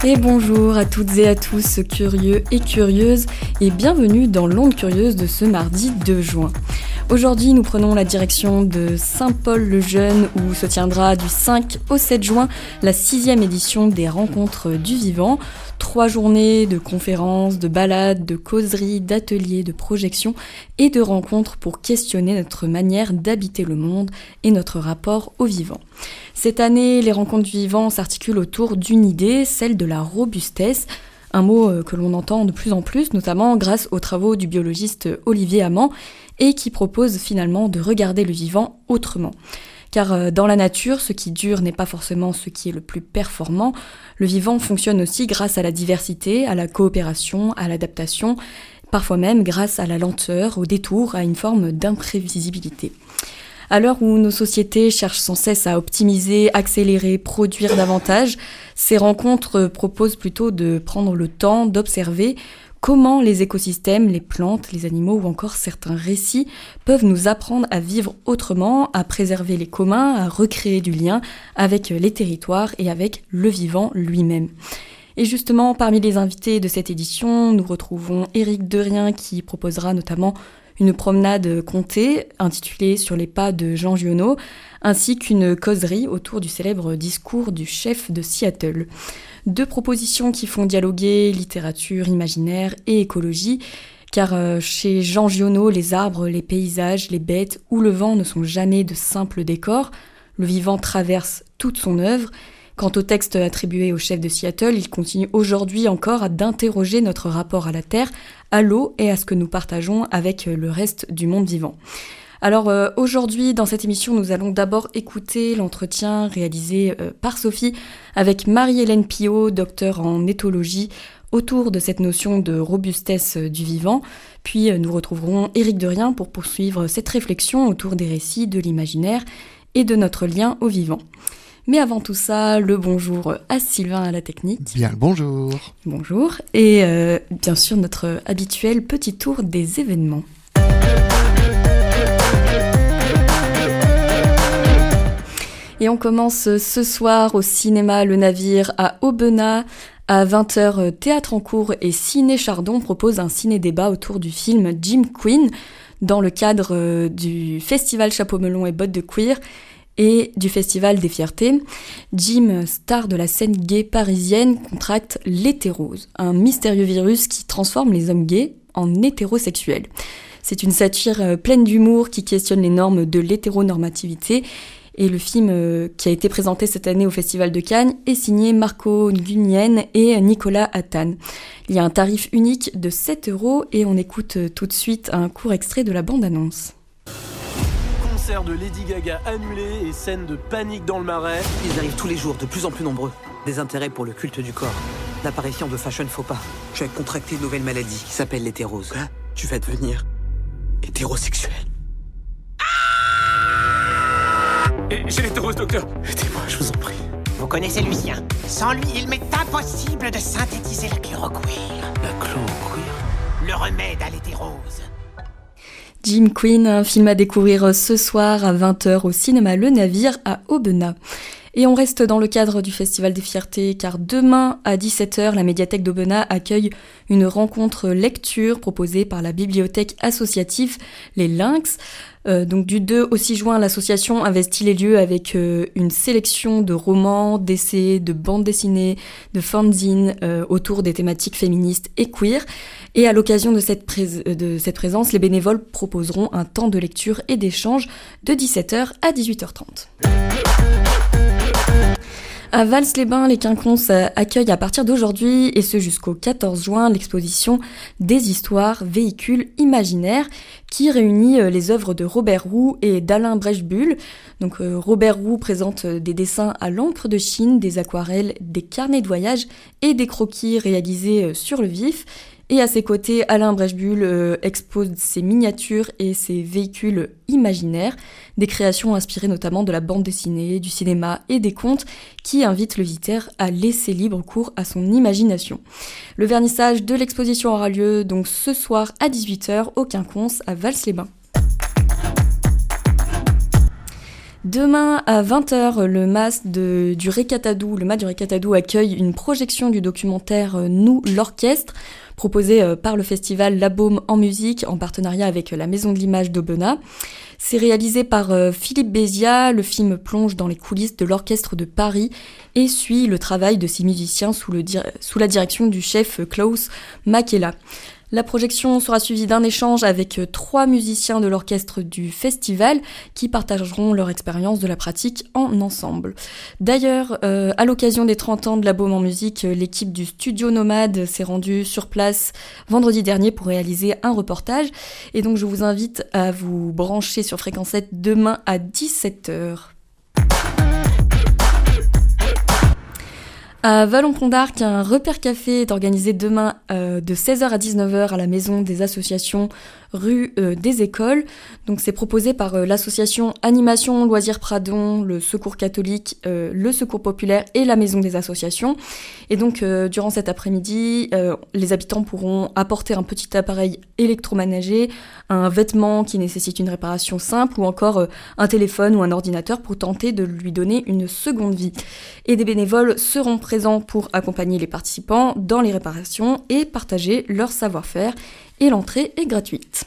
Et bonjour à toutes et à tous, curieux et curieuses, et bienvenue dans l'Onde Curieuse de ce mardi 2 juin. Aujourd'hui, nous prenons la direction de Saint-Paul-le-Jeune où se tiendra du 5 au 7 juin la 6e édition des Rencontres du Vivant. 3 journées de conférences, de balades, de causeries, d'ateliers, de projections et de rencontres pour questionner notre manière d'habiter le monde et notre rapport au vivant. Cette année, les Rencontres du Vivant s'articulent autour d'une idée, celle de la robustesse, un mot que l'on entend de plus en plus, notamment grâce aux travaux du biologiste Olivier Amand, et qui propose finalement de regarder le vivant autrement. Car dans la nature, ce qui dure n'est pas forcément ce qui est le plus performant. Le vivant fonctionne aussi grâce à la diversité, à la coopération, à l'adaptation, parfois même grâce à la lenteur, au détour, à une forme d'imprévisibilité. À l'heure où nos sociétés cherchent sans cesse à optimiser, accélérer, produire davantage, ces rencontres proposent plutôt de prendre le temps d'observer comment les écosystèmes, les plantes, les animaux ou encore certains récits peuvent nous apprendre à vivre autrement, à préserver les communs, à recréer du lien avec les territoires et avec le vivant lui-même. Et justement, parmi les invités de cette édition, nous retrouvons Éric Derrien qui proposera notamment une promenade contée intitulée Sur les pas de Jean Giono, ainsi qu'une causerie autour du célèbre discours du chef de Seattle. 2 propositions qui font dialoguer littérature, imaginaire et écologie, car chez Jean Giono, les arbres, les paysages, les bêtes ou le vent ne sont jamais de simples décors. Le vivant traverse toute son œuvre. Quant au texte attribué au chef de Seattle, il continue aujourd'hui encore d'interroger notre rapport à la Terre, à l'eau et à ce que nous partageons avec le reste du monde vivant. Alors aujourd'hui, dans cette émission, nous allons d'abord écouter l'entretien réalisé par Sophie avec Marie-Hélène Pillot, docteure en éthologie, autour de cette notion de robustesse du vivant. Puis nous retrouverons Éric Derrien pour poursuivre cette réflexion autour des récits, de l'imaginaire et de notre lien au vivant. Mais avant tout ça, le bonjour à Sylvain à la technique. Bien le bonjour. Bonjour. Et bien sûr, notre habituel petit tour des événements. Et on commence ce soir au cinéma Le Navire à Aubenas. À 20h, Théâtre en cours et Ciné Chardon propose un ciné-débat autour du film Jim Queen dans le cadre du festival Chapeau melon et bottes de cuir et du Festival des Fiertés. Jim, star de la scène gay parisienne, contracte l'hétérose, un mystérieux virus qui transforme les hommes gays en hétérosexuels. C'est une satire pleine d'humour qui questionne les normes de l'hétéronormativité. Et le film qui a été présenté cette année au Festival de Cannes est signé Marco Nguyen et Nicolas Attan. Il y a un tarif unique de 7 € et on écoute tout de suite un court extrait de la bande-annonce. Concert de Lady Gaga annulé et scène de panique dans le Marais. Ils arrivent tous les jours, de plus en plus nombreux. Des intérêts pour le culte du corps. L'apparition de fashion faux pas. Je vais contracter une nouvelle maladie qui s'appelle l'hétérose. Quoi ? Tu vas devenir hétérosexuel. J'ai l'hétérose, docteur. Aidez-moi, je vous en prie. Vous connaissez Lucien. Sans lui, il m'est impossible de synthétiser la chloroquine. La chloroquine. Le remède à l'hétérose. Jim Queen, un film à découvrir ce soir à 20h au cinéma Le Navire à Aubenas. Et on reste dans le cadre du Festival des Fiertés, car demain à 17h, la médiathèque d'Aubenas accueille une rencontre lecture proposée par la bibliothèque associative Les Lynx. Donc du 2 au 6 juin, l'association investit les lieux avec une sélection de romans, d'essais, de bandes dessinées, de fanzines autour des thématiques féministes et queer. Et à l'occasion de cette présence, les bénévoles proposeront un temps de lecture et d'échange de 17h à 18h30. À Vals-les-Bains, les Quinconces accueillent à partir d'aujourd'hui, et ce jusqu'au 14 juin, l'exposition Des histoires, véhicules imaginaires, qui réunit les œuvres de Robert Roux et d'Alain Brechbuhl. Donc Robert Roux présente des dessins à l'encre de Chine, des aquarelles, des carnets de voyage et des croquis réalisés sur le vif. Et à ses côtés, Alain Brechbuhl expose ses miniatures et ses véhicules imaginaires, des créations inspirées notamment de la bande dessinée, du cinéma et des contes qui invitent le visiteur à laisser libre cours à son imagination. Le vernissage de l'exposition aura lieu donc ce soir à 18h au Quinconce à Vals-les-Bains. Demain à 20h, le MAS du Récatadou accueille une projection du documentaire Nous, l'orchestre, proposé par le festival La Baume en musique en partenariat avec la Maison de l'Image d'Aubenas. C'est réalisé par Philippe Béziat. Le film plonge dans les coulisses de l'orchestre de Paris et suit le travail de ses musiciens sous la direction du chef Klaus Makela. La projection sera suivie d'un échange avec 3 musiciens de l'orchestre du festival qui partageront leur expérience de la pratique en ensemble. D'ailleurs, à l'occasion des 30 ans de La Baume en musique, l'équipe du Studio Nomade s'est rendue sur place vendredi dernier pour réaliser un reportage. Et donc je vous invite à vous brancher sur Fréquence 7 demain à 17h. À Vallon-Pont-d'Arc, un repère café est organisé demain de 16h à 19h à la maison des associations rue des Écoles. Donc c'est proposé par l'association Animation Loisirs Pradon, le Secours catholique, le Secours populaire et la maison des associations. Et donc durant cet après-midi, les habitants pourront apporter un petit appareil électroménager, un vêtement qui nécessite une réparation simple ou encore un téléphone ou un ordinateur pour tenter de lui donner une seconde vie. Et des bénévoles seront présents pour accompagner les participants dans les réparations et partager leur savoir-faire. Et l'entrée est gratuite.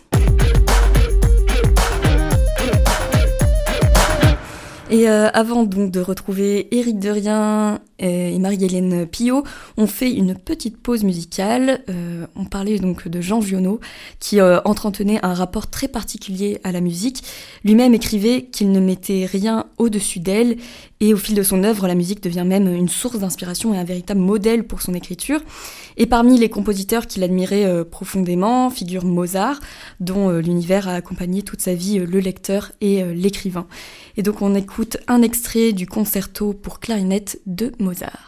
Et avant donc de retrouver Éric Derrien et Marie-Hélène Pillot, on fait une petite pause musicale. On parlait donc de Jean Giono, qui entretenait un rapport très particulier à la musique. Lui-même écrivait qu'il ne mettait rien au-dessus d'elle, et au fil de son œuvre, la musique devient même une source d'inspiration et un véritable modèle pour son écriture. Et parmi les compositeurs qu'il admirait profondément figure Mozart, dont l'univers a accompagné toute sa vie le lecteur et l'écrivain. Et donc on écoute un extrait du concerto pour clarinette de Mozart.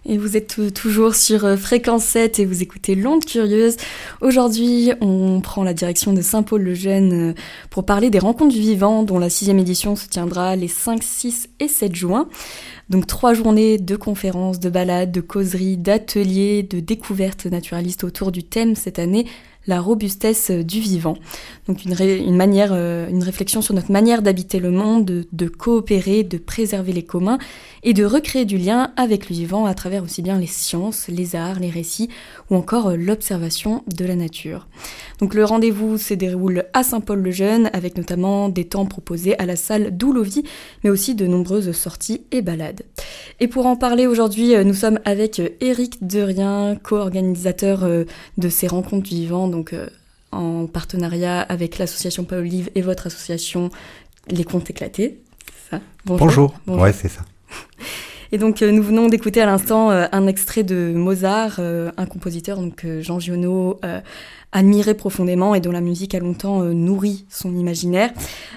Et vous êtes toujours sur Fréquence 7 et vous écoutez l'Onde Curieuse. Aujourd'hui, on prend la direction de Saint-Paul-le-Jeune pour parler des rencontres du vivant, dont la 6e édition se tiendra les 5, 6 et 7 juin. Donc 3 journées de conférences, de balades, de causeries, d'ateliers, de découvertes naturalistes autour du thème cette année, la robustesse du vivant. Donc une réflexion sur notre manière d'habiter le monde, de coopérer, de préserver les communs et de recréer du lien avec le vivant à travers aussi bien les sciences, les arts, les récits ou encore l'observation de la nature. Donc le rendez-vous se déroule à Saint-Paul-le-Jeune avec notamment des temps proposés à la salle Doulovie, mais aussi de nombreuses sorties et balades. Et pour en parler aujourd'hui, nous sommes avec Éric Derrien, co-organisateur de ces rencontres du vivant, donc en partenariat avec l'association Pas Olive et votre association Les Contes Éclatés. C'est ça ? Bonjour. Ouais, c'est ça. Et donc nous venons d'écouter à l'instant un extrait de Mozart, un compositeur, donc Jean Giono, admiré profondément et dont la musique a longtemps nourri son imaginaire.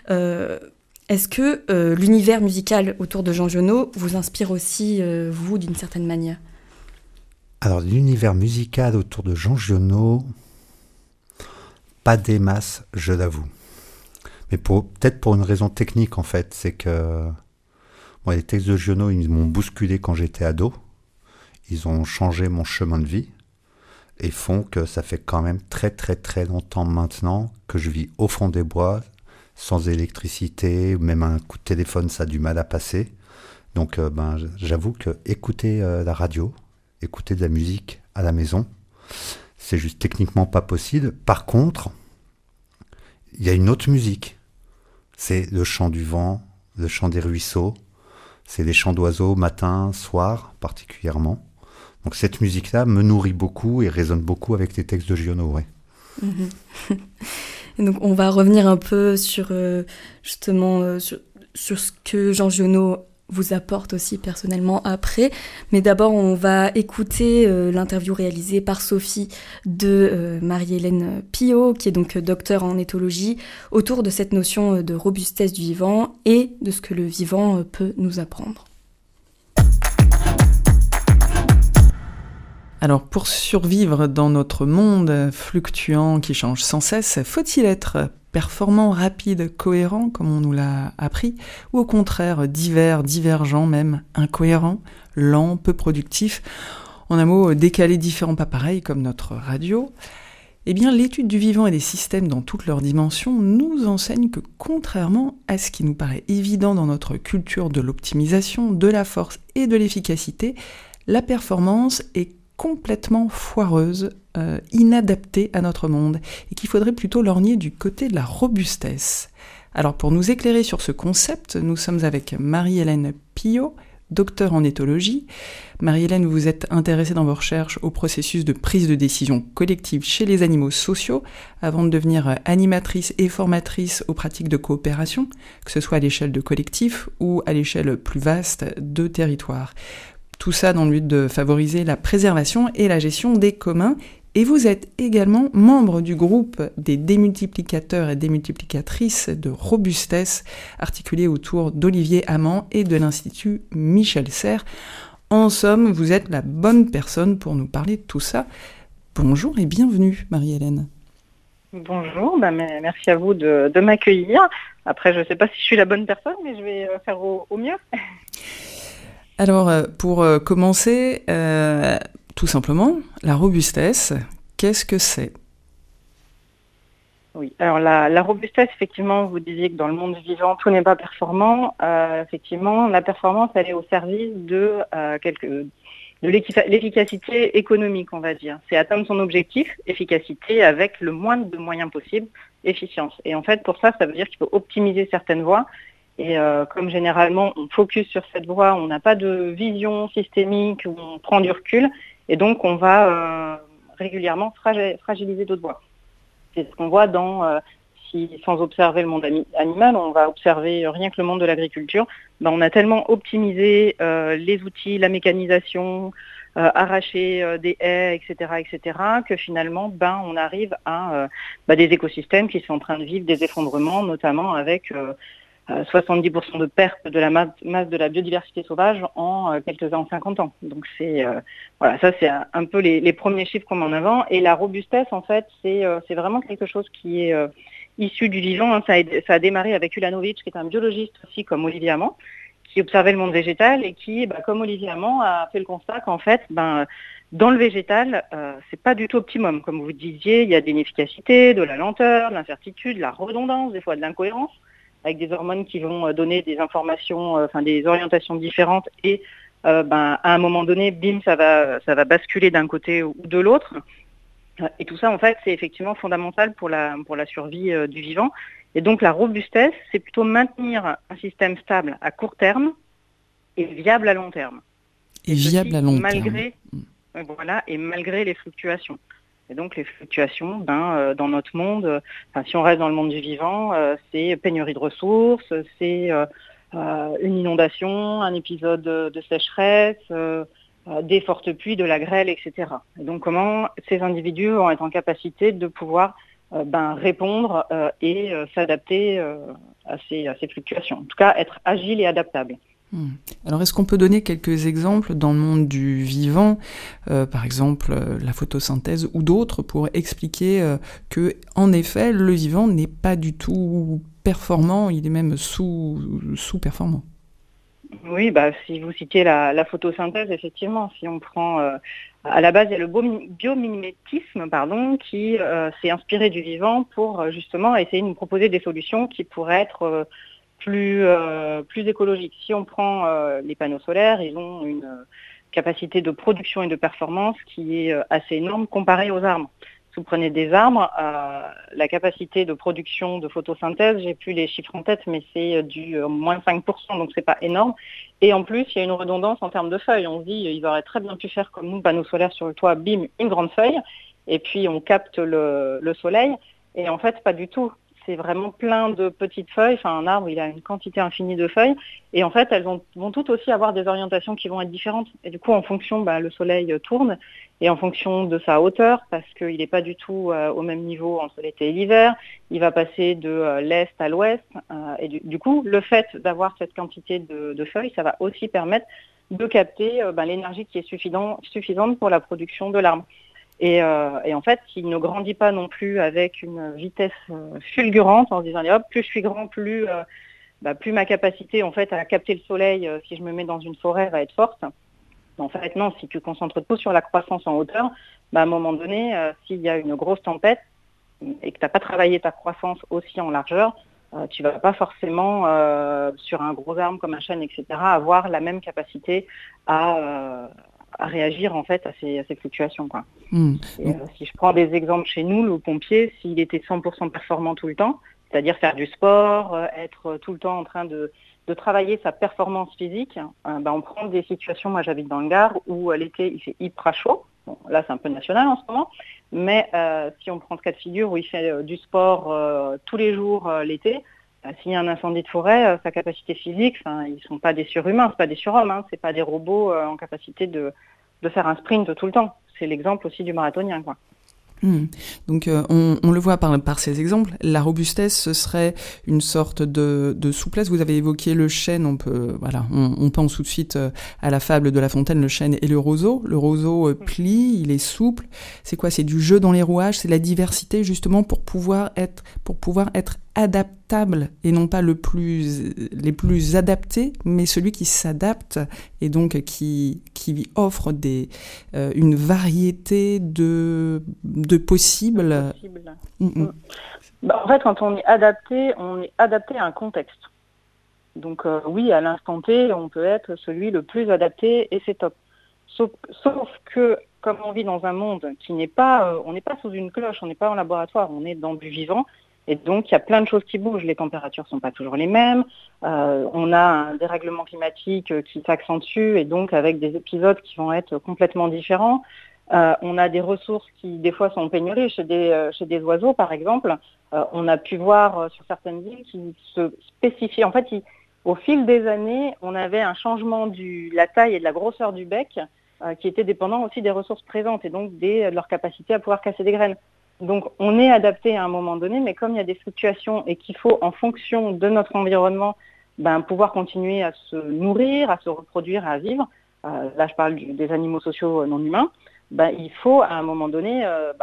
Est-ce que l'univers musical autour de Jean Giono vous inspire aussi, vous, d'une certaine manière ? Alors, l'univers musical autour de Jean Giono, pas des masses, je l'avoue. Mais peut-être pour une raison technique, en fait, c'est que moi, les textes de Giono, ils m'ont bousculé quand j'étais ado. Ils ont changé mon chemin de vie et font que ça fait quand même très très très longtemps maintenant que je vis au fond des bois, sans électricité, même un coup de téléphone, ça a du mal à passer. Donc j'avoue que écouter la radio, écouter de la musique à la maison, c'est juste techniquement pas possible. Par contre, il y a une autre musique. C'est le chant du vent, le chant des ruisseaux, c'est les chants d'oiseaux matin, soir particulièrement. Donc cette musique-là me nourrit beaucoup et résonne beaucoup avec les textes de Giono, ouais. Mmh. Et donc on va revenir un peu sur justement sur ce que Jean Giono vous apporte aussi personnellement après. Mais d'abord, on va écouter l'interview réalisée par Sophie de Marie-Hélène Pillot, qui est donc docteure en éthologie, autour de cette notion de robustesse du vivant et de ce que le vivant peut nous apprendre. Alors, pour survivre dans notre monde fluctuant qui change sans cesse, faut-il être performant, rapide, cohérent, comme on nous l'a appris, ou au contraire divers, divergent même, incohérent, lent, peu productif, en un mot décalé, différent, pas pareil, comme notre radio? Eh bien, l'étude du vivant et des systèmes dans toutes leurs dimensions nous enseigne que, contrairement à ce qui nous paraît évident dans notre culture de l'optimisation, de la force et de l'efficacité, la performance est complètement foireuse, inadaptée à notre monde, et qu'il faudrait plutôt lorgner du côté de la robustesse. Alors pour nous éclairer sur ce concept, nous sommes avec Marie-Hélène Pillot, docteure en éthologie. Marie-Hélène, vous êtes intéressée dans vos recherches au processus de prise de décision collective chez les animaux sociaux, avant de devenir animatrice et formatrice aux pratiques de coopération, que ce soit à l'échelle de collectifs ou à l'échelle plus vaste de territoires. Tout ça dans le but de favoriser la préservation et la gestion des communs. Et vous êtes également membre du groupe des démultiplicateurs et démultiplicatrices de robustesse, articulé autour d'Olivier Amand et de l'Institut Michel Serres. En somme, vous êtes la bonne personne pour nous parler de tout ça. Bonjour et bienvenue, Marie-Hélène. Bonjour, merci à vous de m'accueillir. Après, je ne sais pas si je suis la bonne personne, mais je vais faire au mieux. Alors, pour commencer, tout simplement, la robustesse, qu'est-ce que c'est ? Oui, alors la robustesse, effectivement, vous disiez que dans le monde vivant, tout n'est pas performant. Effectivement, la performance, elle est au service de l'efficacité économique, on va dire. C'est atteindre son objectif, efficacité, avec le moins de moyens possible, efficience. Et en fait, pour ça veut dire qu'il faut optimiser certaines voies. Et comme généralement, on focus sur cette voie, on n'a pas de vision systémique, où on prend du recul, et donc on va régulièrement fragiliser d'autres voies. C'est ce qu'on voit sans observer le monde animal, on va observer rien que le monde de l'agriculture. On a tellement optimisé les outils, la mécanisation, arracher des haies, etc., que finalement, on arrive à des écosystèmes qui sont en train de vivre des effondrements, notamment avec 70% de perte de la masse de la biodiversité sauvage en 50 ans. Donc voilà, ça c'est un peu les premiers chiffres qu'on met en avant. Et la robustesse, en fait, c'est vraiment quelque chose qui est issu du vivant. Hein. Ça a démarré avec Ulanowicz, qui est un biologiste aussi comme Olivier Amand, qui observait le monde végétal et qui, comme Olivier Amand, a fait le constat qu'en fait, dans le végétal, c'est pas du tout optimum. Comme vous disiez, il y a de l'inefficacité, de la lenteur, de l'incertitude, de la redondance, des fois de l'incohérence, avec des hormones qui vont donner des informations, des orientations différentes et à un moment donné, bim, ça va basculer d'un côté ou de l'autre. Et tout ça, en fait, c'est effectivement fondamental pour la survie du vivant. Et donc, la robustesse, c'est plutôt maintenir un système stable à court terme et viable à long terme. Et viable à long terme. Voilà, et malgré les fluctuations. Et donc, les fluctuations, dans notre monde, si on reste dans le monde du vivant, c'est pénurie de ressources, c'est une inondation, un épisode de sécheresse, des fortes pluies, de la grêle, etc. Et donc, comment ces individus vont être en capacité de pouvoir répondre et s'adapter à ces fluctuations. En tout cas, être agile et adaptable. Alors, est-ce qu'on peut donner quelques exemples dans le monde du vivant, par exemple la photosynthèse ou d'autres, pour expliquer que, en effet, le vivant n'est pas du tout performant, il est même sous-performant? Oui, si vous citez la photosynthèse, effectivement, si on prend à la base, il y a le biomimétisme, qui s'est inspiré du vivant pour justement essayer de nous proposer des solutions qui pourraient être plus écologiques. Si on prend les panneaux solaires, ils ont une capacité de production et de performance qui est assez énorme comparée aux arbres. Si vous prenez des arbres, la capacité de production de photosynthèse, j'ai plus les chiffres en tête, mais c'est du moins 5%, donc c'est pas énorme. Et en plus, il y a une redondance en termes de feuilles. On se dit, ils auraient très bien pu faire comme nous, panneaux solaires sur le toit, bim, une grande feuille, et puis on capte le soleil. Et en fait, pas du tout. C'est vraiment plein de petites feuilles. Un arbre, il a une quantité infinie de feuilles. Et en fait, elles vont toutes aussi avoir des orientations qui vont être différentes. Et du coup, en fonction, le soleil tourne. Et en fonction de sa hauteur, parce qu'il n'est pas du tout au même niveau entre l'été et l'hiver, il va passer de l'est à l'ouest. Et du coup, le fait d'avoir cette quantité de feuilles, ça va aussi permettre de capter l'énergie qui est suffisante pour la production de l'arbre. Et en fait, il ne grandit pas non plus avec une vitesse fulgurante en se disant hop, plus je suis grand, plus ma capacité en fait à capter le soleil, si je me mets dans une forêt, va être forte. En fait, non, si tu concentres tout sur la croissance en hauteur, à un moment donné, s'il y a une grosse tempête et que tu n'as pas travaillé ta croissance aussi en largeur, tu vas pas forcément sur un gros arbre comme un chêne, etc., avoir la même capacité à réagir en fait à ces fluctuations, quoi. Et, si je prends des exemples chez nous, le pompier, s'il était 100% performant tout le temps, c'est-à-dire faire du sport, être tout le temps en train de travailler sa performance physique, on prend des situations, moi j'habite dans le Gard, où l'été il fait hyper chaud, bon, là c'est un peu national en ce moment, mais si on prend ce cas de figure où il fait du sport tous les jours l'été, s'il y a un incendie de forêt, sa capacité physique, ils sont pas des surhumains, c'est pas des surhommes, c'est pas des robots en capacité de faire un sprint tout le temps. C'est l'exemple aussi du marathonien, quoi. Donc on le voit par ces exemples, la robustesse ce serait une sorte de souplesse. Vous avez évoqué le chêne, on pense tout de suite à la fable de La Fontaine, le chêne et le roseau. Le roseau plie, il est souple. C'est quoi? C'est du jeu dans les rouages, c'est la diversité justement pour pouvoir être adaptable et non pas les plus adaptés, mais celui qui s'adapte et donc qui offre une variété de possibles. En fait, quand on est adapté à un contexte. Donc oui, à l'instant T, on peut être celui le plus adapté et c'est top. Sauf que comme on vit dans un monde qui n'est pas, on n'est pas sous une cloche, on n'est pas en laboratoire, on est dans du vivant. Et donc, il y a plein de choses qui bougent. Les températures ne sont pas toujours les mêmes. On a un dérèglement climatique qui s'accentue et donc avec des épisodes qui vont être complètement différents. On a des ressources qui, des fois, sont pénuries. Chez des oiseaux, par exemple, on a pu voir sur certaines îles qui se spécifiaient. En fait, au fil des années, on avait un changement de la taille et de la grosseur du bec qui était dépendant aussi des ressources présentes et donc de leur capacité à pouvoir casser des graines. Donc on est adapté à un moment donné, mais comme il y a des fluctuations et qu'il faut, en fonction de notre environnement, pouvoir continuer à se nourrir, à se reproduire, à vivre, là je parle des animaux sociaux non humains, il faut à un moment donné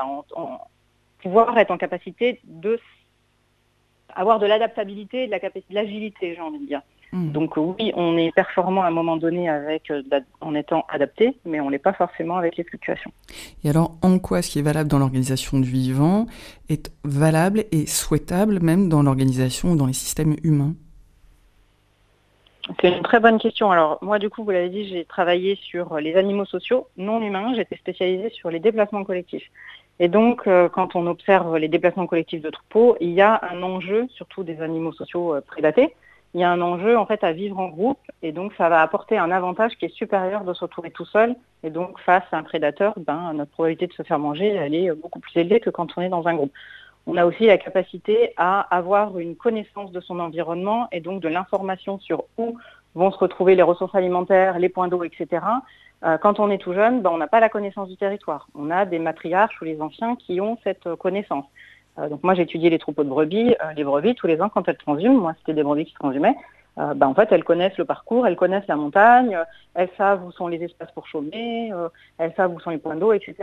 pouvoir être en capacité de avoir de l'adaptabilité et de l'agilité, j'ai envie de dire. Donc oui, on est performant à un moment donné en étant adapté, mais on n'est pas forcément avec les fluctuations. Et alors, en quoi ce qui est valable dans l'organisation du vivant est valable et souhaitable même dans l'organisation ou dans les systèmes humains ? C'est une très bonne question. Alors moi, du coup, vous l'avez dit, j'ai travaillé sur les animaux sociaux non humains. J'étais spécialisée sur les déplacements collectifs. Et donc, quand on observe les déplacements collectifs de troupeaux, il y a un enjeu, surtout des animaux sociaux prédatés, il y a un enjeu en fait à vivre en groupe, et donc ça va apporter un avantage qui est supérieur de se retrouver tout seul, et donc face à un prédateur, notre probabilité de se faire manger, elle est beaucoup plus élevée que quand on est dans un groupe. On a aussi la capacité à avoir une connaissance de son environnement et donc de l'information sur où vont se retrouver les ressources alimentaires, les points d'eau, etc. Quand on est tout jeune, on n'a pas la connaissance du territoire. On a des matriarches ou les anciens qui ont cette connaissance. Donc moi j'ai étudié les troupeaux de brebis. Les brebis, tous les ans quand elles transhument, moi c'était des brebis qui transhumaient, en fait elles connaissent le parcours, elles connaissent la montagne, elles savent où sont les espaces pour chômer, elles savent où sont les points d'eau, etc.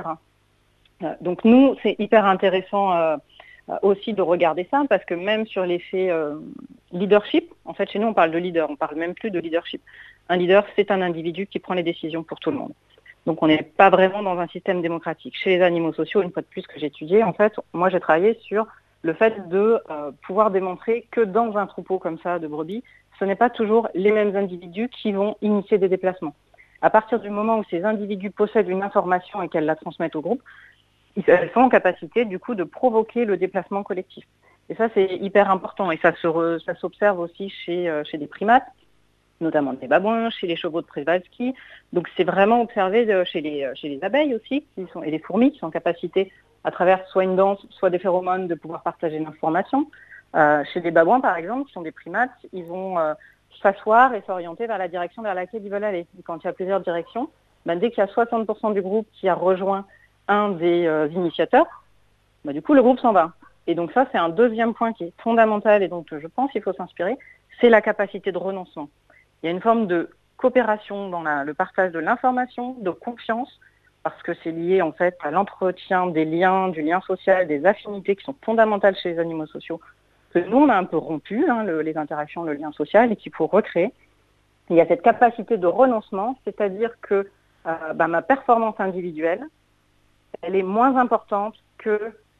Donc nous c'est hyper intéressant aussi de regarder ça, parce que même sur l'effet leadership, en fait chez nous on parle de leader, on parle même plus de leadership. Un leader, c'est un individu qui prend les décisions pour tout le monde. Donc on n'est pas vraiment dans un système démocratique. Chez les animaux sociaux, une fois de plus que j'ai étudié, en fait, moi j'ai travaillé sur le fait de pouvoir démontrer que dans un troupeau comme ça de brebis, ce n'est pas toujours les mêmes individus qui vont initier des déplacements. À partir du moment où ces individus possèdent une information et qu'elles la transmettent au groupe, elles sont en capacité du coup de provoquer le déplacement collectif. Et ça c'est hyper important, et ça s'observe aussi chez des primates, notamment des babouins, chez les chevaux de Przewalski. Donc c'est vraiment observé chez les abeilles aussi, et les fourmis qui sont en capacité, à travers soit une danse, soit des phéromones, de pouvoir partager l'information. Chez les babouins par exemple, qui sont des primates, ils vont s'asseoir et s'orienter vers la direction vers laquelle ils veulent aller. Et quand il y a plusieurs directions, dès qu'il y a 60% du groupe qui a rejoint un des initiateurs, du coup le groupe s'en va. Et donc ça c'est un deuxième point qui est fondamental, et donc je pense qu'il faut s'inspirer, c'est la capacité de renoncement. Il y a une forme de coopération dans le partage de l'information, de confiance, parce que c'est lié en fait à l'entretien des liens, du lien social, des affinités qui sont fondamentales chez les animaux sociaux, que nous on a un peu rompu, les interactions, le lien social, et qu'il faut recréer. Il y a cette capacité de renoncement, c'est-à-dire que ma performance individuelle, elle est moins importante que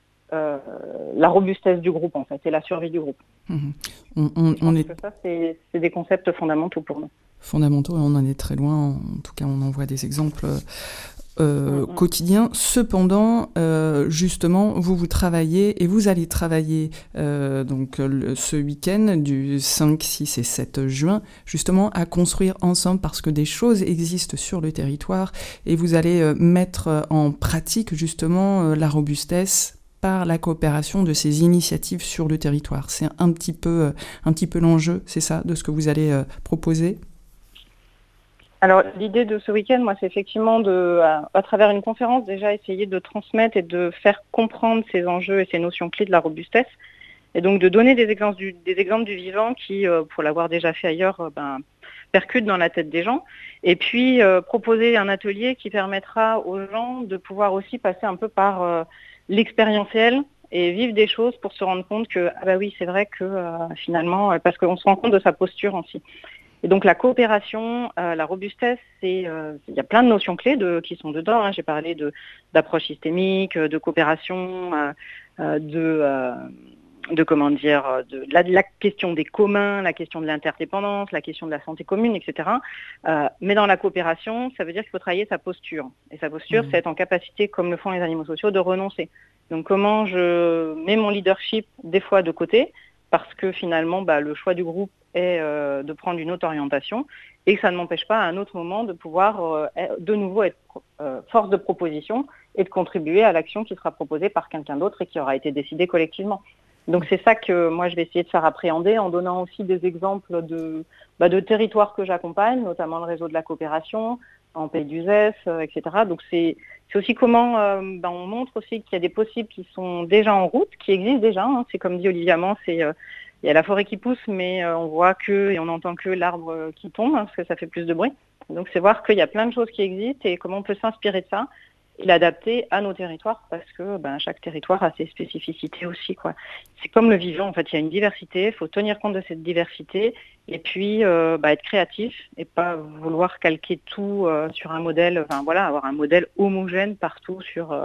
la robustesse du groupe en fait, et la survie du groupe. Ça, c'est des concepts fondamentaux pour nous. Fondamentaux, et on en est très loin, en tout cas on en voit des exemples quotidiens. Cependant, justement, vous travaillez, et vous allez travailler ce week-end du 5, 6 et 7 juin, justement à construire ensemble, parce que des choses existent sur le territoire, et vous allez mettre en pratique justement la robustesse par la coopération de ces initiatives sur le territoire. C'est un petit peu l'enjeu, c'est ça, de ce que vous allez proposer ? Alors l'idée de ce week-end, moi, c'est effectivement à travers une conférence, déjà essayer de transmettre et de faire comprendre ces enjeux et ces notions clés de la robustesse, et donc de donner des exemples du vivant qui, pour l'avoir déjà fait ailleurs, percutent dans la tête des gens, et puis proposer un atelier qui permettra aux gens de pouvoir aussi passer un peu par l'expérientiel et vivre des choses pour se rendre compte que oui, c'est vrai que finalement, parce qu'on se rend compte de sa posture aussi. Et donc la coopération, la robustesse, il y a plein de notions clés qui sont dedans. J'ai parlé d'approche systémique, de coopération, de la question des communs, la question de l'interdépendance, la question de la santé commune, etc. Mais dans la coopération, ça veut dire qu'il faut travailler sa posture. Et sa posture, c'est être en capacité, comme le font les animaux sociaux, de renoncer. Donc comment je mets mon leadership des fois de côté, parce que finalement, le choix du groupe est de prendre une autre orientation, et que ça ne m'empêche pas à un autre moment de pouvoir de nouveau être force de proposition et de contribuer à l'action qui sera proposée par quelqu'un d'autre et qui aura été décidée collectivement. Donc c'est ça que moi je vais essayer de faire appréhender, en donnant aussi des exemples de territoires que j'accompagne, notamment le réseau de la coopération, en Pays d'Uzès, etc. Donc c'est aussi comment on montre aussi qu'il y a des possibles qui sont déjà en route, qui existent déjà. Hein. C'est comme dit Olivier Amand, il y a la forêt qui pousse, mais on voit et on entend que l'arbre qui tombe, hein, parce que ça fait plus de bruit. Donc c'est voir qu'il y a plein de choses qui existent et comment on peut s'inspirer de ça et l'adapter à nos territoires, parce que chaque territoire a ses spécificités aussi, quoi. C'est comme le vivant, en fait, il y a une diversité, il faut tenir compte de cette diversité et puis être créatif et pas vouloir calquer tout sur un modèle, avoir un modèle homogène partout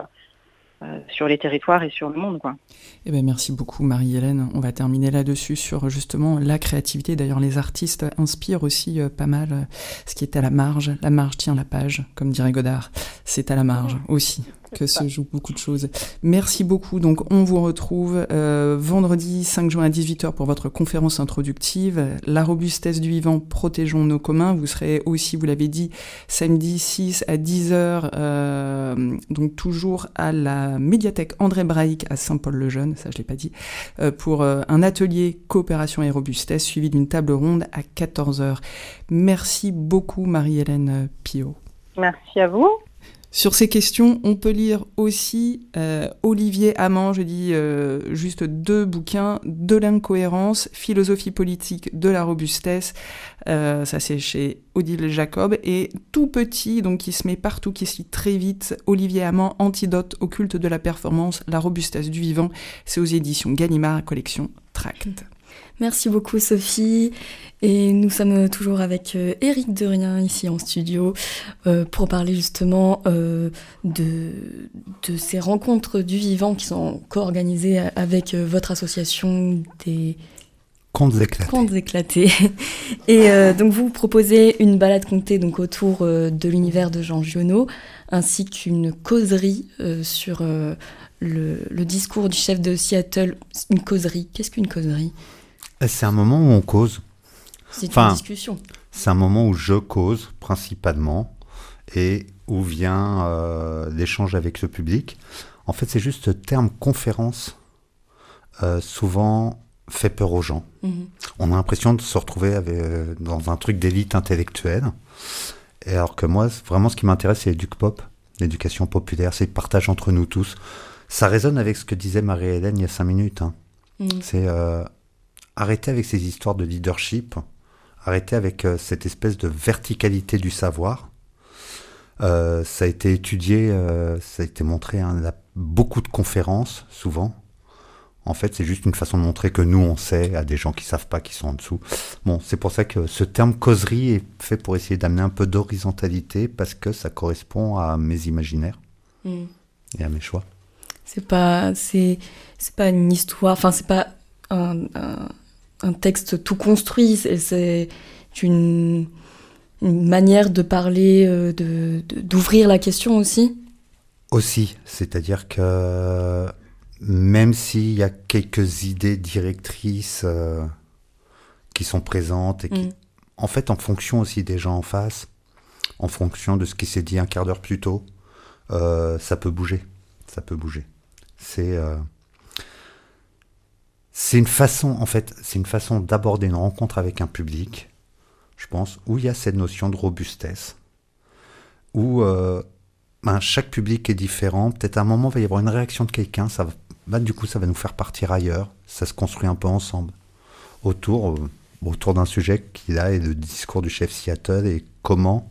sur les territoires et sur le monde, quoi. Eh ben, merci beaucoup Marie-Hélène. On va terminer là-dessus sur justement la créativité. D'ailleurs, les artistes inspirent aussi pas mal ce qui est à la marge. La marge tient la page, comme dirait Godard. C'est à la marge aussi que se jouent beaucoup de choses. Merci beaucoup. Donc, on vous retrouve vendredi 5 juin à 18h pour votre conférence introductive. La robustesse du vivant, protégeons nos communs. Vous serez aussi, vous l'avez dit, samedi 6 à 10h, donc toujours à la médiathèque André Braic à Saint-Paul-le-Jeune, ça je l'ai pas dit, pour un atelier coopération et robustesse suivi d'une table ronde à 14h. Merci beaucoup Marie-Hélène Piot. Merci à vous. Sur ces questions, on peut lire aussi Olivier Amand, je dis juste 2 bouquins, De l'incohérence, philosophie politique de la robustesse, ça c'est chez Odile Jacob, et tout petit, donc qui se met partout, qui se lit très vite, Olivier Amand, Antidote au culte de la performance, la robustesse du vivant, c'est aux éditions Gallimard, collection Tract. Merci beaucoup Sophie, et nous sommes toujours avec Éric Derrien ici en studio pour parler justement de ces rencontres du vivant qui sont co-organisées avec votre association des Contes éclatés. Et donc vous proposez une balade contée donc autour de l'univers de Jean Giono, ainsi qu'une causerie sur le discours du chef de Seattle. Une causerie, qu'est-ce qu'une causerie ? C'est un moment où on cause. C'est une discussion. C'est un moment où je cause principalement et où vient l'échange avec ce public. En fait, c'est juste ce terme conférence souvent fait peur aux gens. On a l'impression de se retrouver dans un truc d'élite intellectuelle. Et alors que moi, vraiment, ce qui m'intéresse, c'est l'éduc-pop, l'éducation populaire, c'est le partage entre nous tous. Ça résonne avec ce que disait Marie-Hélène il y a 5 minutes. Hein. C'est arrêter avec ces histoires de leadership, arrêter avec cette espèce de verticalité du savoir. Ça a été étudié, ça a été montré, hein, beaucoup de conférences, souvent. En fait, c'est juste une façon de montrer que nous, on sait, à des gens qui ne savent pas, qui sont en dessous. Bon, c'est pour ça que ce terme causerie est fait pour essayer d'amener un peu d'horizontalité, parce que ça correspond à mes imaginaires et à mes choix. C'est pas une histoire, enfin, c'est pas un texte tout construit, c'est une manière de parler, d'ouvrir la question aussi. Aussi, c'est-à-dire que même s'il y a quelques idées directrices qui sont présentes, et qui, en fait, en fonction aussi des gens en face, en fonction de ce qui s'est dit un quart d'heure plus tôt, ça peut bouger. Ça peut bouger. C'est une façon, en fait, d'aborder une rencontre avec un public, je pense, où il y a cette notion de robustesse, où chaque public est différent. Peut-être à un moment, il va y avoir une réaction de quelqu'un, du coup, ça va nous faire partir ailleurs. Ça se construit un peu ensemble, autour d'un sujet qui, là, est le discours du chef Seattle, et comment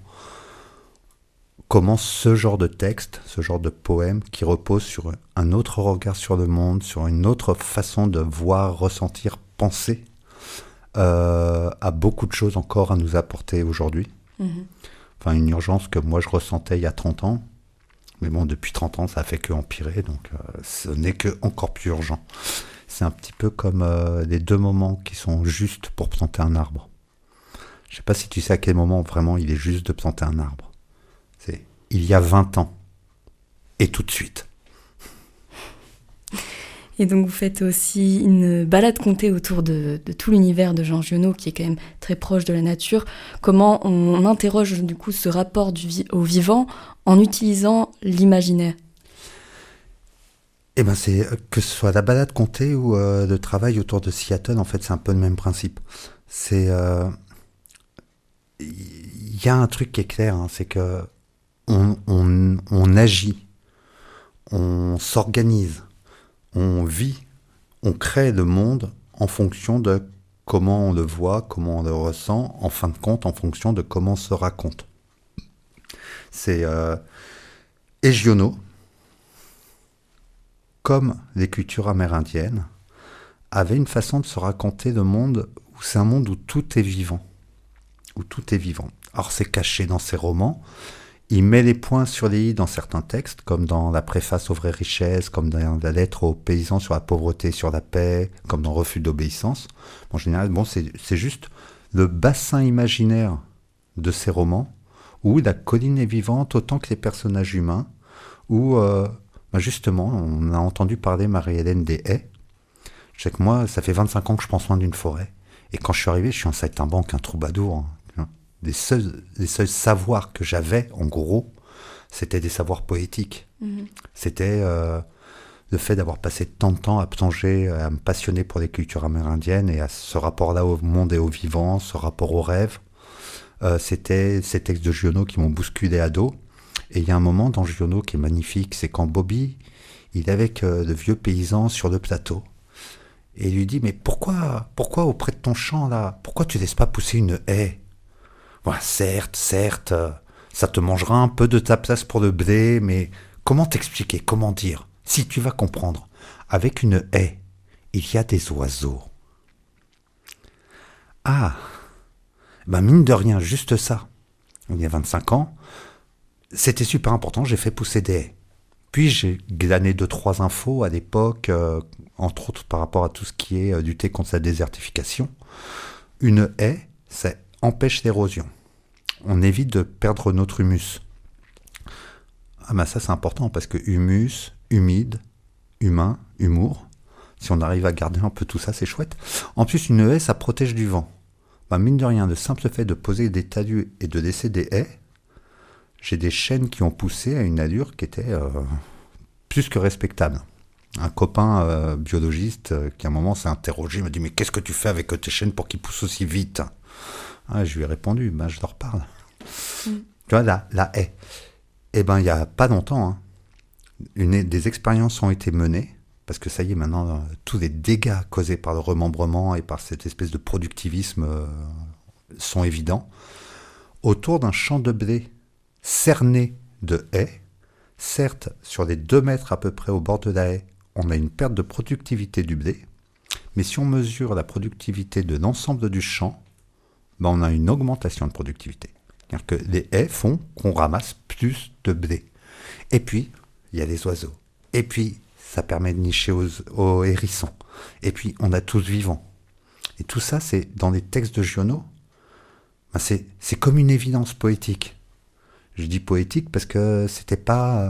ce genre de texte, ce genre de poème qui repose sur un autre regard sur le monde, sur une autre façon de voir, ressentir, penser, a beaucoup de choses encore à nous apporter aujourd'hui. Enfin, une urgence que moi je ressentais il y a 30 ans, mais bon, depuis 30 ans, ça a fait que empirer, donc ce n'est que encore plus urgent. C'est un petit peu comme les 2 moments qui sont justes pour planter un arbre. Je ne sais pas si tu sais à quel moment vraiment il est juste de planter un arbre. C'est il y a 20 ans, et tout de suite. Et donc vous faites aussi une balade contée autour de tout l'univers de Jean Giono, qui est quand même très proche de la nature. Comment on interroge du coup ce rapport au vivant en utilisant l'imaginaire ? Eh ben, c'est que ce soit la balade contée ou le travail autour de Seattle, en fait, c'est un peu le même principe. Il il y a un truc qui est clair, hein, c'est que on agit, on s'organise, on vit, on crée le monde en fonction de comment on le voit, comment on le ressent, en fin de compte, en fonction de comment on se raconte. C'est et Giono, comme les cultures amérindiennes, avait une façon de se raconter le monde où c'est un monde où tout est vivant. Où tout est vivant. Alors c'est caché dans ses romans. Il met les points sur les i dans certains textes, comme dans la préface aux vraies richesses, comme dans la lettre aux paysans sur la pauvreté et sur la paix, comme dans Refus d'obéissance. En général, bon, c'est juste le bassin imaginaire de ces romans, où la colline est vivante autant que les personnages humains, où justement, on a entendu parler Marie-Hélène des haies. Je sais que moi, ça fait 25 ans que je prends soin d'une forêt. Et quand je suis arrivé, je suis un saltimbanque, un troubadour. Les seuls savoirs que j'avais, en gros, c'était des savoirs poétiques. C'était le fait d'avoir passé tant de temps à plonger, à me passionner pour les cultures amérindiennes et à ce rapport-là au monde et au vivant, ce rapport au rêve. C'était ces textes de Giono qui m'ont bousculé à dos. Et il y a un moment dans Giono qui est magnifique, c'est quand Bobby, il est avec le vieux paysan sur le plateau. Et il lui dit, mais pourquoi auprès de ton champ, là, pourquoi tu laisses pas pousser une haie? Voilà, certes, ça te mangera un peu de ta place pour le blé, mais comment t'expliquer, comment dire? Si tu vas comprendre, avec une haie, il y a des oiseaux. Ah, mine de rien, juste ça. Il y a 25 ans, c'était super important, j'ai fait pousser des haies. Puis j'ai glané 2-3 infos à l'époque, entre autres par rapport à tout ce qui est lutter contre la désertification. Une haie, ça empêche l'érosion. On évite de perdre notre humus. Ça c'est important parce que humus, humide, humain, humour, si on arrive à garder un peu tout ça, c'est chouette. En plus, une haie, ça protège du vent. Mine de rien, le simple fait de poser des talus et de laisser des haies, j'ai des chênes qui ont poussé à une allure qui était plus que respectable. Un copain biologiste qui à un moment s'est interrogé, m'a dit « Mais qu'est-ce que tu fais avec tes chênes pour qu'ils poussent aussi vite ?» Je lui ai répondu « Je leur parle. » Tu vois, la haie. Il n'y a pas longtemps, des expériences ont été menées, parce que ça y est, maintenant, tous les dégâts causés par le remembrement et par cette espèce de productivisme sont évidents, autour d'un champ de blé cerné de haies. Certes, sur les 2 mètres à peu près au bord de la haie, on a une perte de productivité du blé, mais si on mesure la productivité de l'ensemble du champ, on a une augmentation de productivité. C'est-à-dire que les haies font qu'on ramasse plus de blé. Et puis, il y a les oiseaux. Et puis, ça permet de nicher aux hérissons. Et puis, on a tous vivants. Et tout ça, c'est dans les textes de Giono, c'est comme une évidence poétique. Je dis poétique parce que c'était pas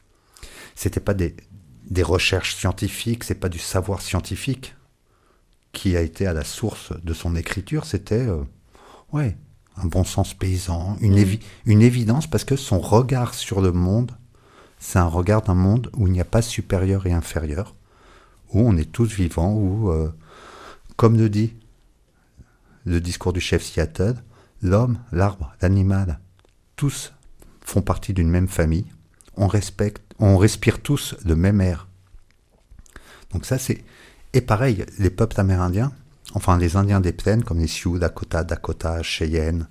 des recherches scientifiques, c'est pas du savoir scientifique qui a été à la source de son écriture, c'était un bon sens paysan, une évidence parce que son regard sur le monde, c'est un regard d'un monde où il n'y a pas supérieur et inférieur, où on est tous vivants, où, comme le dit le discours du chef Seattle, l'homme, l'arbre, l'animal, tous font partie d'une même famille, on respire tous le même air. Donc ça c'est... Et pareil, les peuples amérindiens, enfin les Indiens des plaines, comme les Sioux, Dakota, Cheyenne,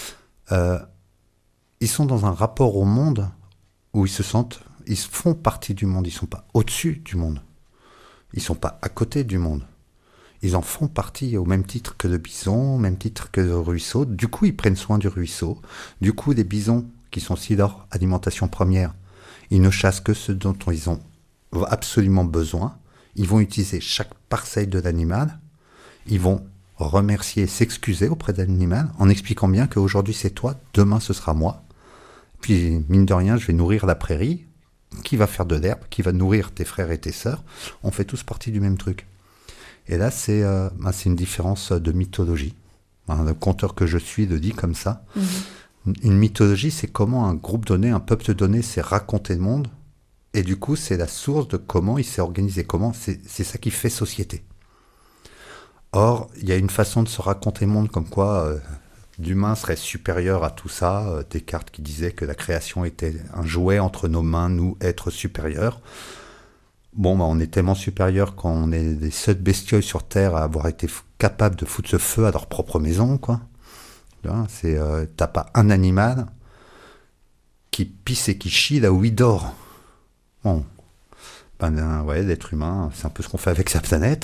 ils sont dans un rapport au monde où ils font partie du monde, ils ne sont pas au-dessus du monde, ils ne sont pas à côté du monde. Ils en font partie au même titre que le bison, au même titre que le ruisseau. Du coup, ils prennent soin du ruisseau. Du coup, les bisons, qui sont aussi leur alimentation première, ils ne chassent que ce dont ils ont absolument besoin. Ils vont utiliser chaque parcelle de l'animal. Ils vont remercier et s'excuser auprès de l'animal en expliquant bien qu'aujourd'hui c'est toi, demain ce sera moi. Puis, mine de rien, je vais nourrir la prairie. Qui va faire de l'herbe? Qui va nourrir tes frères et tes sœurs? On fait tous partie du même truc. Et là, c'est une différence de mythologie. Le conteur que je suis le dit comme ça. Une mythologie, c'est comment un groupe donné, un peuple donné s'est raconté le monde. Et du coup, c'est la source de comment il s'est organisé. C'est ça qui fait société. Or, il y a une façon de se raconter le monde comme quoi d'humain serait supérieur à tout ça. Descartes qui disait que la création était un jouet entre nos mains, nous, êtres supérieurs. Bon, on est tellement supérieurs qu'on est des seuls bestioles sur Terre à avoir été capables de foutre ce feu à leur propre maison, quoi. T'as pas un animal qui pisse et qui chie là où il dort. Bon, l'être humain, c'est un peu ce qu'on fait avec sa planète.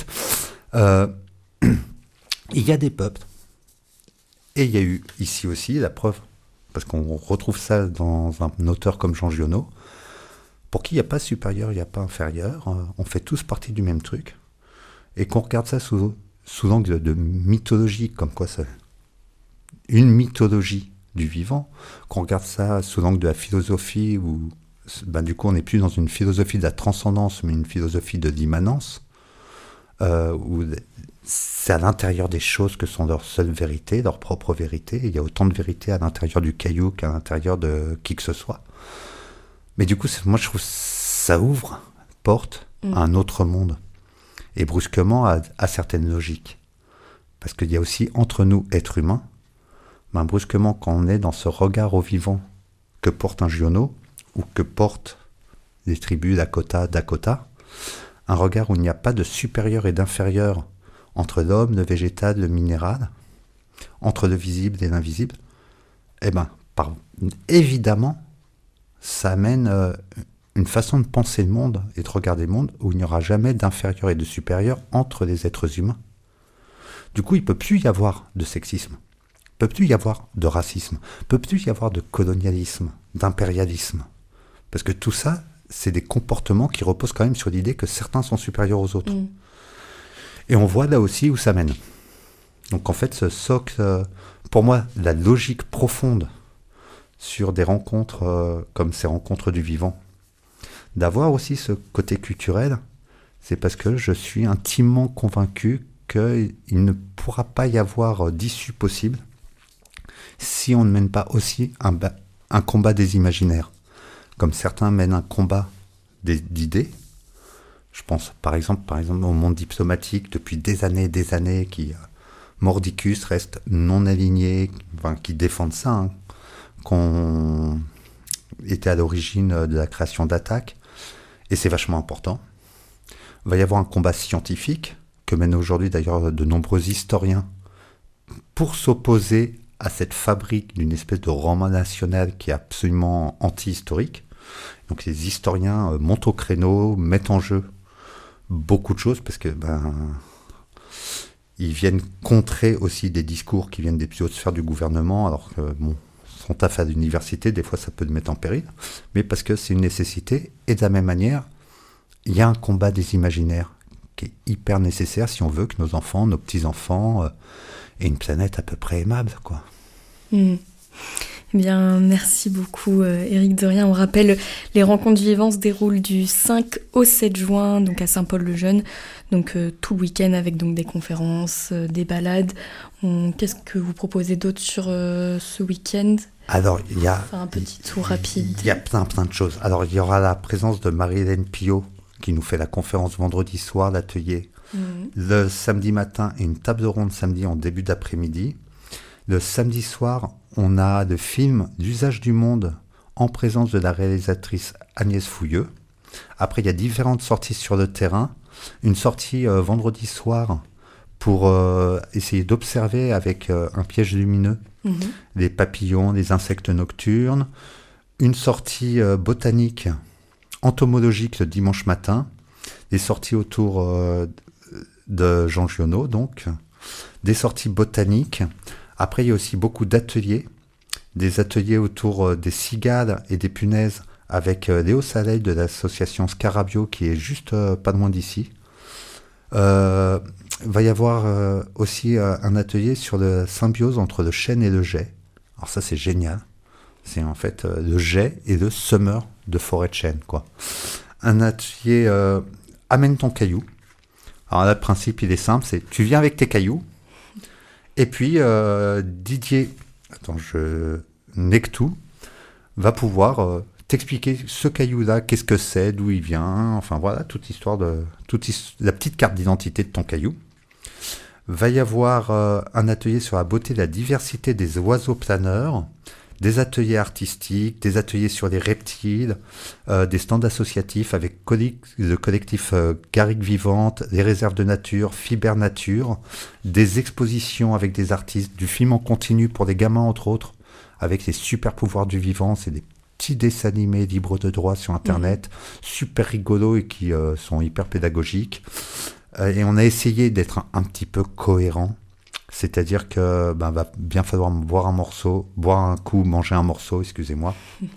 Il y a des peuples, et il y a eu ici aussi la preuve, parce qu'on retrouve ça dans un auteur comme Jean Giono, pour qui il n'y a pas supérieur, il n'y a pas inférieur, on fait tous partie du même truc, et qu'on regarde ça sous l'angle de mythologie, comme quoi c'est une mythologie du vivant, qu'on regarde ça sous l'angle de la philosophie, où du coup on n'est plus dans une philosophie de la transcendance, mais une philosophie de l'immanence, où c'est à l'intérieur des choses que sont leurs seules vérités, leur propre vérité. Il y a autant de vérité à l'intérieur du caillou qu'à l'intérieur de qui que ce soit. Mais du coup, moi, je trouve que ça ouvre porte à un autre monde. Et brusquement, à certaines logiques. Parce qu'il y a aussi, entre nous, êtres humains, brusquement, quand on est dans ce regard au vivant que porte un Giono, ou que portent les tribus Dakota, un regard où il n'y a pas de supérieur et d'inférieur entre l'homme, le végétal, le minéral, entre le visible et l'invisible, évidemment, ça amène une façon de penser le monde et de regarder le monde où il n'y aura jamais d'inférieur et de supérieur entre les êtres humains. Du coup, il ne peut plus y avoir de sexisme, il ne peut plus y avoir de racisme, il ne peut plus y avoir de colonialisme, d'impérialisme. Parce que tout ça, c'est des comportements qui reposent quand même sur l'idée que certains sont supérieurs aux autres. Et on voit là aussi où ça mène. Donc en fait, ce socle, pour moi, la logique profonde sur des rencontres comme ces rencontres du vivant, d'avoir aussi ce côté culturel, c'est parce que je suis intimement convaincu qu'il ne pourra pas y avoir d'issue possible si on ne mène pas aussi un combat des imaginaires. Comme certains mènent un combat d'idées. Je pense par exemple au monde diplomatique depuis des années qui mordicus reste non aligné, qui défendent ça, qu'on était à l'origine de la création d'attaques, et c'est vachement important. Il va y avoir un combat scientifique que mènent aujourd'hui d'ailleurs de nombreux historiens pour s'opposer à cette fabrique d'une espèce de roman national qui est absolument anti-historique. Donc les historiens montent au créneau, mettent en jeu beaucoup de choses parce que ils viennent contrer aussi des discours qui viennent des plus hautes sphères du gouvernement, alors que son taf à l'université, des fois ça peut le mettre en péril, mais parce que c'est une nécessité, et de la même manière, il y a un combat des imaginaires qui est hyper nécessaire si on veut que nos enfants, nos petits-enfants aient une planète à peu près aimable, quoi. Eh bien, merci beaucoup Éric Dorien. On rappelle, les rencontres vivantes se déroulent du 5 au 7 juin, donc à Saint-Paul-le-Jeune, donc tout le week-end avec donc des conférences, des balades. Qu'est-ce que vous proposez d'autre sur ce week-end ? Alors, il y a... Faire un petit tour rapide. Il y a plein de choses. Alors, il y aura la présence de Marie-Hélène Pillot, qui nous fait la conférence vendredi soir, l'atelier. Le samedi matin, et une table ronde samedi en début d'après-midi. Le samedi soir, on a le film L'usage du monde en présence de la réalisatrice Agnès Fouilleux. Après, il y a différentes sorties sur le terrain. Une sortie vendredi soir pour essayer d'observer avec un piège lumineux les papillons, les insectes nocturnes. Une sortie botanique entomologique le dimanche matin. Des sorties autour de Jean Giono, donc. Des sorties botaniques. Après, il y a aussi beaucoup d'ateliers, des ateliers autour des cigales et des punaises avec Léo Saleil de l'association Scarabio qui est juste pas loin d'ici. Va y avoir aussi un atelier sur la symbiose entre le chêne et le jet. Alors ça, c'est génial. C'est en fait le jet et le semeur de forêt de chêne, quoi. Un atelier amène ton caillou. Alors là, le principe, il est simple, c'est tu viens avec tes cailloux. Et puis, Didier Nectou va pouvoir t'expliquer ce caillou-là, qu'est-ce que c'est, d'où il vient, enfin voilà, toute la petite carte d'identité de ton caillou. Va y avoir un atelier sur la beauté et la diversité des oiseaux planeurs, des ateliers artistiques, des ateliers sur les reptiles, des stands associatifs avec le collectif Garrigue Vivante, les réserves de nature, Fiber Nature, des expositions avec des artistes, du film en continu pour les gamins entre autres, avec les super pouvoirs du vivant, c'est des petits dessins animés libres de droit sur internet, super rigolos et qui sont hyper pédagogiques. Et on a essayé d'être un petit peu cohérent, c'est-à-dire que va bien falloir boire un coup, manger un morceau, excusez-moi.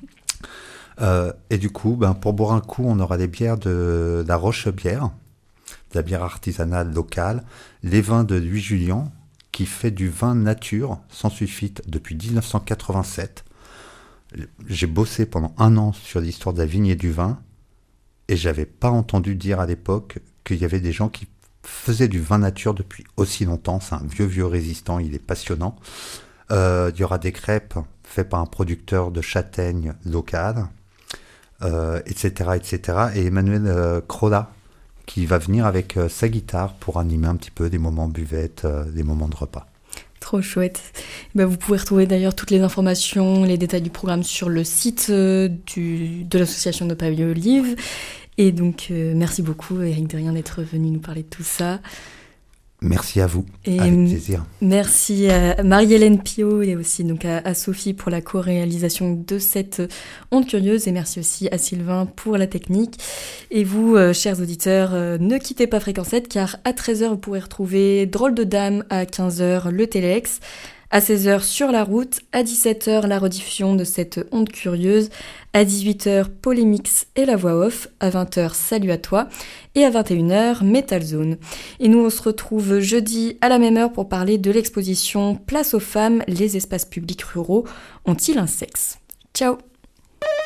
Et du coup, pour boire un coup, on aura des bières de la Roche-Bière, de la bière artisanale locale, les vins de Louis Julien, qui fait du vin nature, sans sulfite, depuis 1987. J'ai bossé pendant 1 an sur l'histoire de la vigne et du vin, et j'avais pas entendu dire à l'époque qu'il y avait des gens qui faisaient du vin nature depuis aussi longtemps. C'est un vieux résistant, il est passionnant. Il y aura des crêpes faites par un producteur de châtaignes local, etc., etc. Et Emmanuel Crolla, qui va venir avec sa guitare pour animer un petit peu des moments buvette, des moments de repas. Trop chouette. Vous pouvez retrouver d'ailleurs toutes les informations, les détails du programme sur le site de l'association de Pavillon Olive. Et donc, merci beaucoup, Éric Derrien, d'être venu nous parler de tout ça. Merci à vous, avec plaisir. Merci à Marie-Hélène Pio et aussi donc à Sophie pour la co-réalisation de cette Onde Curieuse. Et merci aussi à Sylvain pour la technique. Et vous, chers auditeurs, ne quittez pas Fréquence 7 car à 13h, vous pourrez retrouver Drôle de Dame, à 15h, le Téléx. À 16h, Sur la route. À 17h, la rediffusion de cette Onde Curieuse. À 18h, Polémix et la voix off. À 20h, Salut à toi. Et à 21h, Metal Zone. Et nous, on se retrouve jeudi à la même heure pour parler de l'exposition Place aux femmes, les espaces publics ruraux ont-ils un sexe ?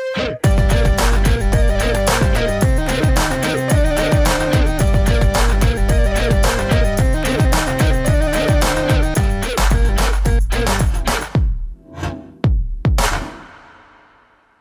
Ciao.